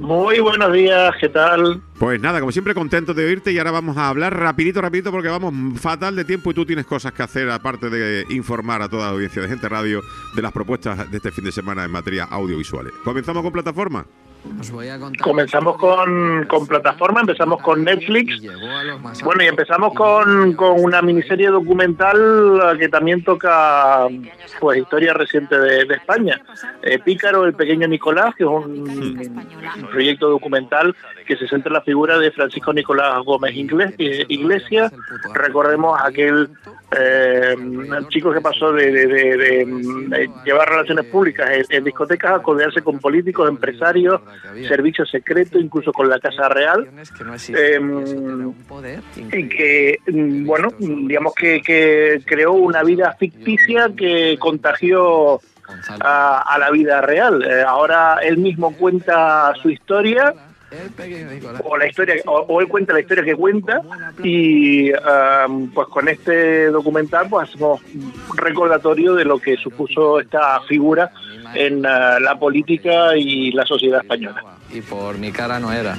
Muy buenos días, ¿qué tal? Pues nada, como siempre contento de oírte y ahora vamos a hablar rapidito porque vamos fatal de tiempo y tú tienes cosas que hacer aparte de informar a toda la audiencia de Gente Radio de las propuestas de este fin de semana en materia audiovisuales. ¿Comenzamos con plataforma? Os voy a contar. Comenzamos con plataforma, empezamos con Netflix. Bueno, y empezamos con una miniserie documental que también toca pues historia reciente de España. Pícaro, el pequeño Nicolás, que es un proyecto documental que se centra en la figura de Francisco Nicolás Gómez Iglesias. Recordemos aquel chico que pasó de llevar relaciones públicas en discotecas a codearse con políticos, empresarios, servicios secretos, incluso con la Casa Real, y que, bueno, digamos que creó una vida ficticia que contagió a la vida real. Ahora él mismo cuenta su historia, o él cuenta la historia que cuenta, y pues con este documental pues hacemos un recordatorio de lo que supuso esta figura en la política y la sociedad española. Y por mi cara no era.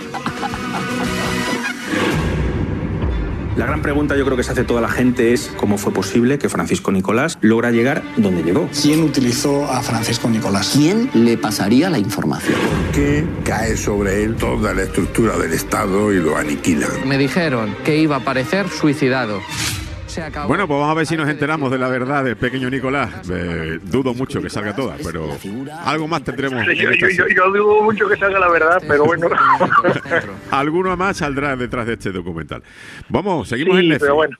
La gran pregunta yo creo que se hace toda la gente es cómo fue posible que Francisco Nicolás logra llegar donde llegó. ¿Quién utilizó a Francisco Nicolás? ¿Quién le pasaría la información? ¿Por qué cae sobre él toda la estructura del Estado y lo aniquila? Me dijeron que iba a aparecer suicidado. Bueno, pues vamos a ver si nos enteramos de la verdad del pequeño Nicolás. Dudo mucho que salga toda, pero algo más tendremos. Yo dudo mucho que salga la verdad, pero bueno. Alguno más saldrá detrás de este documental. Vamos, seguimos en Netflix. Pero bueno.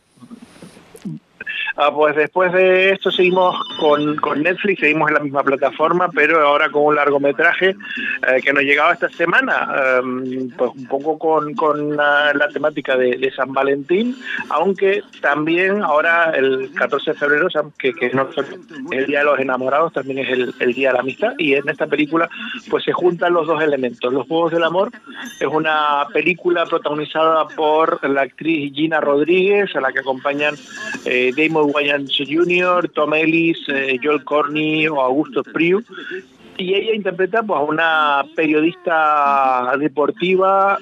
Pues después de esto seguimos con Netflix, seguimos en la misma plataforma, pero ahora con un largometraje que nos llegaba esta semana, pues un poco con la temática de San Valentín, aunque también ahora el 14 de febrero, que no es el Día de los Enamorados, también es el Día de la Amistad, y en esta película pues se juntan los dos elementos. Los Juegos del Amor es una película protagonizada por la actriz Gina Rodríguez, a la que acompañan Damon Wayans Jr., Tom Ellis, Joel Corney o Augusto Priu, y ella interpreta pues a una periodista deportiva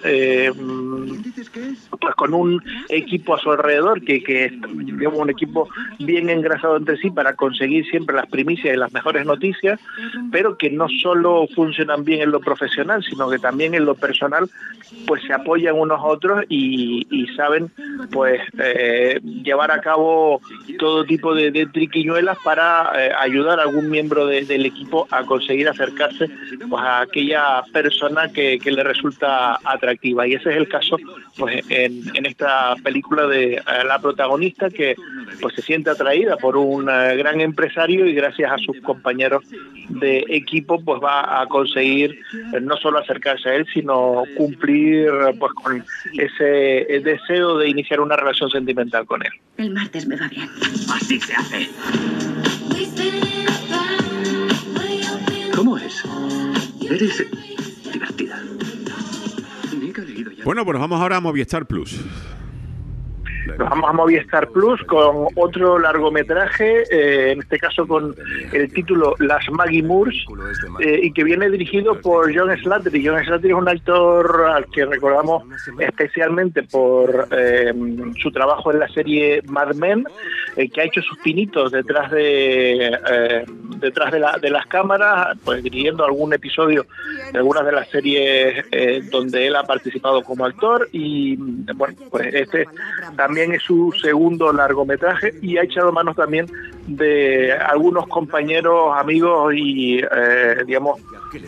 pues con un equipo a su alrededor que digamos un equipo bien engrasado entre sí para conseguir siempre las primicias y las mejores noticias, pero que no solo funcionan bien en lo profesional, sino que también en lo personal pues se apoyan unos a otros y saben pues llevar a cabo todo tipo de triquiñuelas para ayudar a algún miembro del equipo a conseguir acercarse pues a aquella persona que le resulta atractiva, y ese es el caso pues en esta película de la protagonista, que pues se siente atraída por un gran empresario y gracias a sus compañeros de equipo pues va a conseguir no solo acercarse a él, sino cumplir pues con ese deseo de iniciar una relación sentimental con él. El martes me va bien. Así se hace. ¿Cómo es? Eres divertida. Bueno, pues vamos ahora a Movistar Plus. Nos vamos a Movistar Plus con otro largometraje, en este caso con el título Las Maggie Moores, y que viene dirigido por John Slattery. John Slattery es un actor al que recordamos especialmente por su trabajo en la serie Mad Men, que ha hecho sus pinitos detrás de las cámaras, pues dirigiendo algún episodio de algunas de las series donde él ha participado como actor, y bueno, pues este también es su segundo largometraje, y ha echado manos también de algunos compañeros, amigos y digamos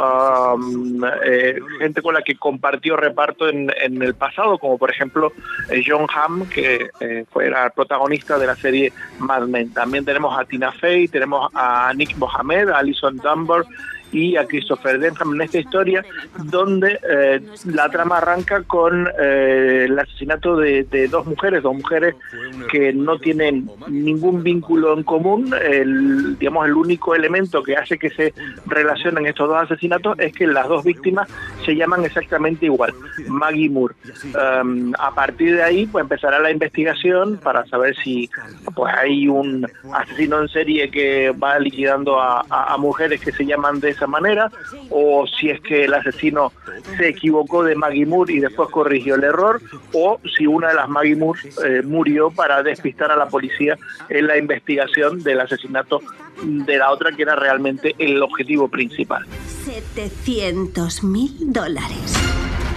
gente con la que compartió reparto en el pasado, como por ejemplo Jon Hamm, que era el protagonista de la serie Mad Men. También tenemos a Tina Fey, tenemos a Nick Mohammed, a Alison Dunbar y a Christopher Denham en esta historia, donde la trama arranca con el asesinato de dos mujeres que no tienen ningún vínculo en común. El único elemento que hace que se relacionen estos dos asesinatos es que las dos víctimas se llaman exactamente igual, Maggie Moore. A partir de ahí pues empezará la investigación para saber si pues hay un asesino en serie que va liquidando a mujeres que se llaman de esa manera, o si es que el asesino se equivocó de Maggie Moore y después corrigió el error, o si una de las Maggie Moore murió para despistar a la policía en la investigación del asesinato de la otra, que era realmente el objetivo principal. $700.000.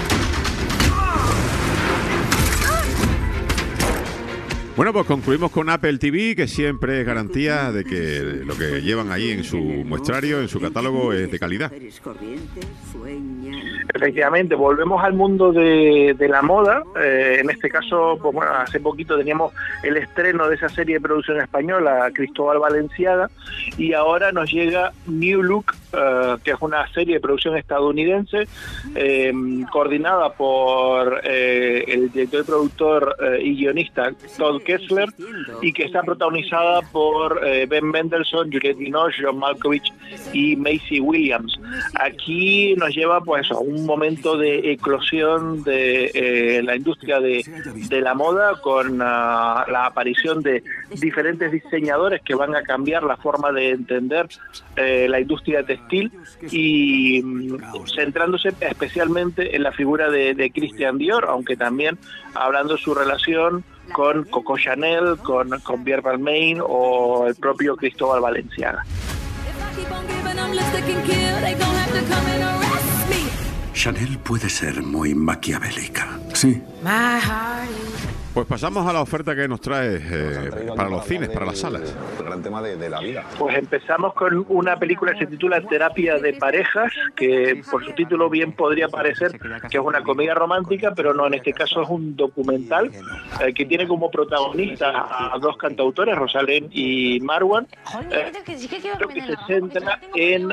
Bueno, pues concluimos con Apple TV, que siempre es garantía de que lo que llevan ahí en su muestrario, en su catálogo, es de calidad. Efectivamente, volvemos al mundo de la moda. En este caso, pues bueno, hace poquito teníamos el estreno de esa serie de producción española, Cristóbal Valenciaga, y ahora nos llega New Look, que es una serie de producción estadounidense, coordinada por el director y productor y guionista Todd Kessler, y que está protagonizada por Ben Mendelsohn, Juliette Binoche, John Malkovich y Maisie Williams. Aquí nos lleva pues a un momento de eclosión de la industria de la moda, con la aparición de diferentes diseñadores que van a cambiar la forma de entender la industria textil, y centrándose especialmente en la figura de Christian Dior, aunque también hablando de su relación con Coco Chanel, con Pierre Balmain o el propio Cristóbal Valenciaga. Chanel puede ser muy maquiavélica. Sí. Pues pasamos a la oferta que nos traes para los cines, para las salas. El gran tema de la vida. Pues empezamos con una película que se titula Terapia de parejas, que por su título bien podría parecer que es una comedia romántica, pero no, en este caso es un documental que tiene como protagonistas a dos cantautores, Rosalén y Marwan, pero que se centra en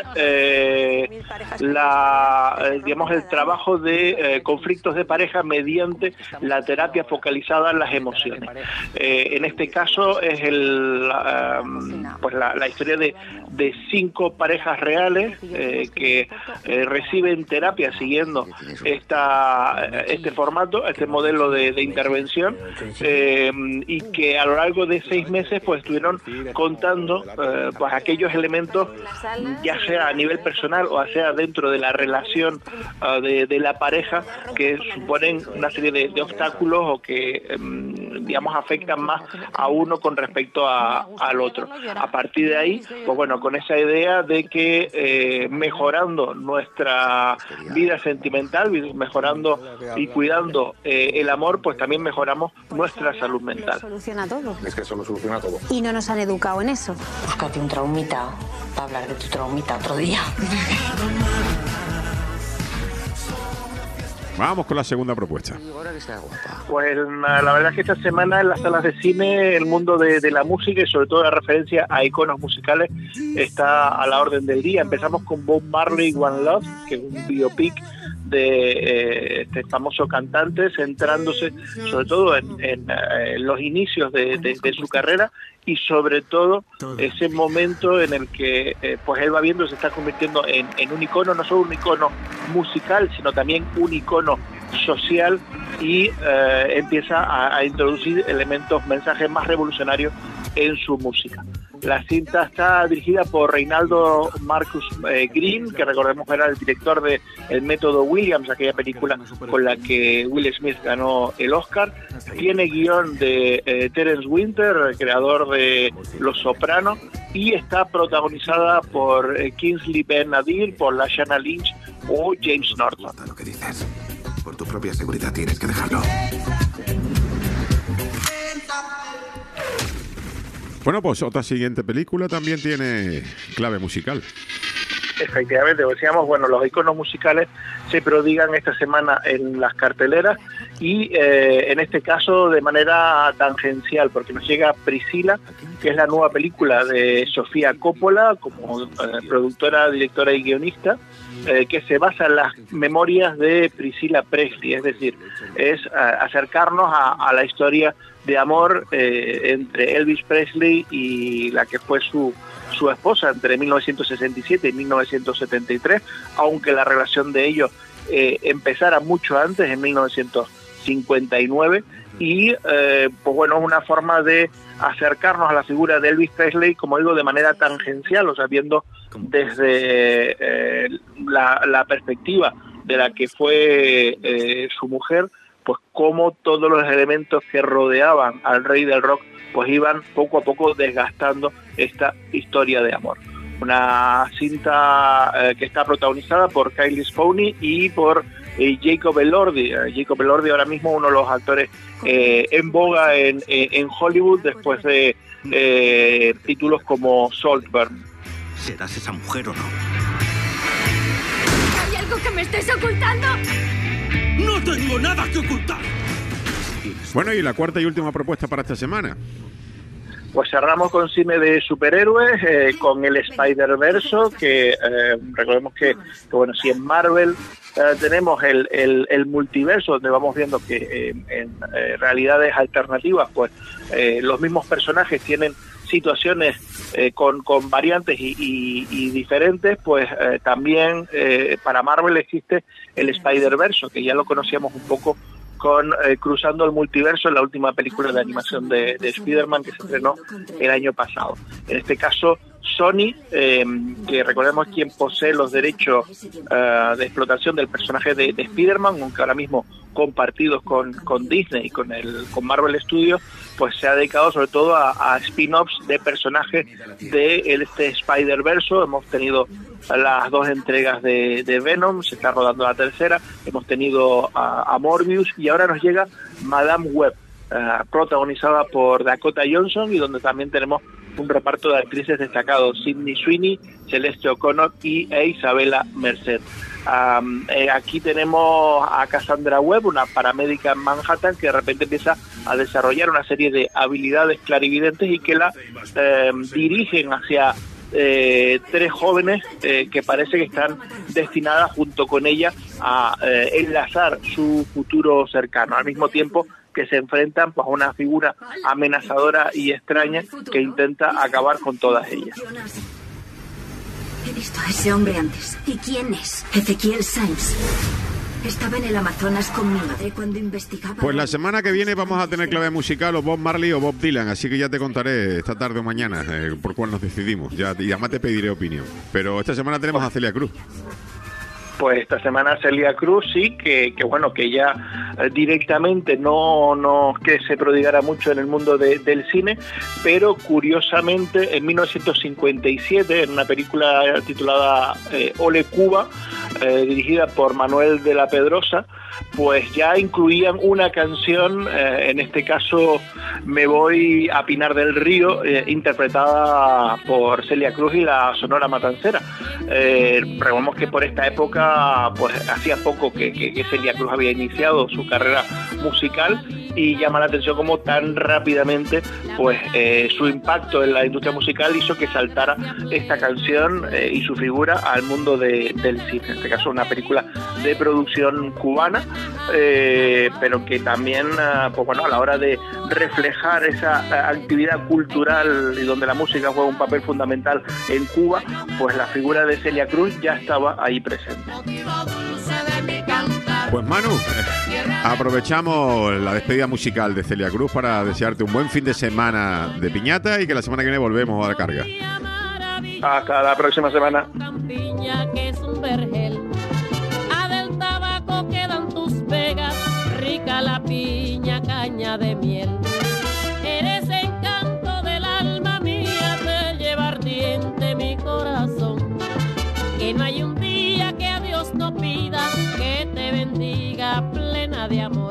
digamos, el trabajo de conflictos de pareja mediante la terapia focalizada en las emociones. En este caso es pues la historia de 5 parejas reales que reciben terapia siguiendo este formato, este modelo de intervención, y que a lo largo de 6 meses pues estuvieron contando pues aquellos elementos, ya sea a nivel personal o sea dentro de la relación de la pareja, que suponen una serie de obstáculos o que digamos afectan más a uno con respecto al otro. A partir de ahí, pues bueno, con esa idea de que mejorando nuestra vida sentimental, mejorando y cuidando el amor, pues también mejoramos nuestra salud mental. Soluciona todo. Es que eso lo soluciona todo. Y no nos han educado en eso. Búscate un traumita para hablar de tu traumita otro día. Vamos con la segunda propuesta. Pues la verdad es que esta semana en las salas de cine el mundo de la música y sobre todo la referencia a iconos musicales está a la orden del día. Empezamos con Bob Marley, One Love, que es un biopic de este famoso cantante, centrándose sobre todo en los inicios de su carrera y sobre todo ese momento en el que pues él va viendo se está convirtiendo en un icono, no solo un icono musical, sino también un icono social, y empieza a introducir elementos, mensajes más revolucionarios en su música. La cinta está dirigida por Reinaldo Marcus Green, que recordemos era el director de El Método Williams, aquella película con la que Will Smith ganó el Oscar. Tiene guión de Terence Winter, el creador de Los Sopranos, y está protagonizada por Kingsley Ben-Adir, por Lashana Lynch o James Norton. Lo que dices. Por tu propia seguridad tienes que dejarlo. Bueno, pues otra siguiente película también tiene clave musical. Efectivamente, decíamos, bueno, los iconos musicales se prodigan esta semana en las carteleras y en este caso de manera tangencial, porque nos llega Priscila, que es la nueva película de Sofía Coppola como productora, directora y guionista, que se basa en las memorias de Priscilla Presley, es decir, es acercarnos a la historia de amor entre Elvis Presley y la que fue su esposa entre 1967 y 1973, aunque la relación de ellos empezara mucho antes, en 1959, y pues bueno, es una forma de acercarnos a la figura de Elvis Presley, como digo, de manera tangencial, o sea, viendo desde la perspectiva de la que fue su mujer, pues cómo todos los elementos que rodeaban al rey del rock pues iban poco a poco desgastando esta historia de amor. Una cinta que está protagonizada por Kylie Sponey y por Jacob Elordi. Jacob Elordi ahora mismo uno de los actores en boga en Hollywood, después de títulos como Saltburn. ¿Serás esa mujer o no? ¿Hay algo que me estés ocultando? ¡No tengo nada que ocultar! Bueno, y la cuarta y última propuesta para esta semana. Pues cerramos con cine de superhéroes, con el Spider-Verso, que recordemos que bueno, si en Marvel tenemos el multiverso, donde vamos viendo que en realidades alternativas, pues los mismos personajes tienen situaciones con variantes y diferentes, pues también para Marvel existe el Spider-Verso, que ya lo conocíamos un poco con Cruzando el Multiverso, en la última película de animación de Spider-Man que se estrenó el año pasado. En este caso, Sony, que recordemos quien posee los derechos de explotación del personaje de Spider-Man, aunque ahora mismo compartidos con Disney y con Marvel Studios, pues se ha dedicado sobre todo a spin-offs de personajes de este Spider-Verso. Hemos tenido las 2 entregas de Venom, se está rodando la tercera, hemos tenido a Morbius y ahora nos llega Madame Web, protagonizada por Dakota Johnson, y donde también tenemos un reparto de actrices destacados: Sydney Sweeney, Celeste O'Connor y Isabella Merced. Aquí tenemos a Cassandra Webb, una paramédica en Manhattan, que de repente empieza a desarrollar una serie de habilidades clarividentes y que la dirigen hacia 3 jóvenes que parece que están destinadas junto con ella a enlazar su futuro cercano, al mismo tiempo que se enfrentan pues a una figura amenazadora y extraña que intenta acabar con todas ellas. He visto a ese hombre antes. ¿Y quién es? Ezequiel Sáenz. Estaba en el Amazonas con mi madre cuando investigaba. Pues la semana que viene vamos a tener clave musical o Bob Marley o Bob Dylan, así que ya te contaré esta tarde o mañana por cuál nos decidimos. Y además te pediré opinión. Pero esta semana tenemos a Celia Cruz. Pues esta semana Celia Cruz, sí, que bueno, que ya directamente no que se prodigara mucho en el mundo del cine, pero curiosamente en 1957, en una película titulada Ole Cuba, dirigida por Manuel de la Pedrosa, pues ya incluían una canción, en este caso Me voy a Pinar del Río, interpretada por Celia Cruz y la Sonora Matancera. Recordemos que por esta época pues hacía poco que Celia Cruz había iniciado su carrera musical, y llama la atención cómo tan rápidamente pues su impacto en la industria musical hizo que saltara esta canción y su figura al mundo del cine. En este caso una película de producción cubana, pero que también pues bueno, a la hora de reflejar esa actividad cultural y donde la música juega un papel fundamental en Cuba, pues la figura de Celia Cruz ya estaba ahí presente. Pues Manu, aprovechamos la despedida musical de Celia Cruz para desearte un buen fin de semana de piñata y que la semana que viene volvemos a la carga. Hasta la próxima semana. Piña que es un vergel, a del tabaco quedan tus pegas, rica la piña, caña de miel. Eres encanto del alma mía, te lleva ardiente mi corazón. Que no hay un día que a Dios no pida que te bendiga plena de amor.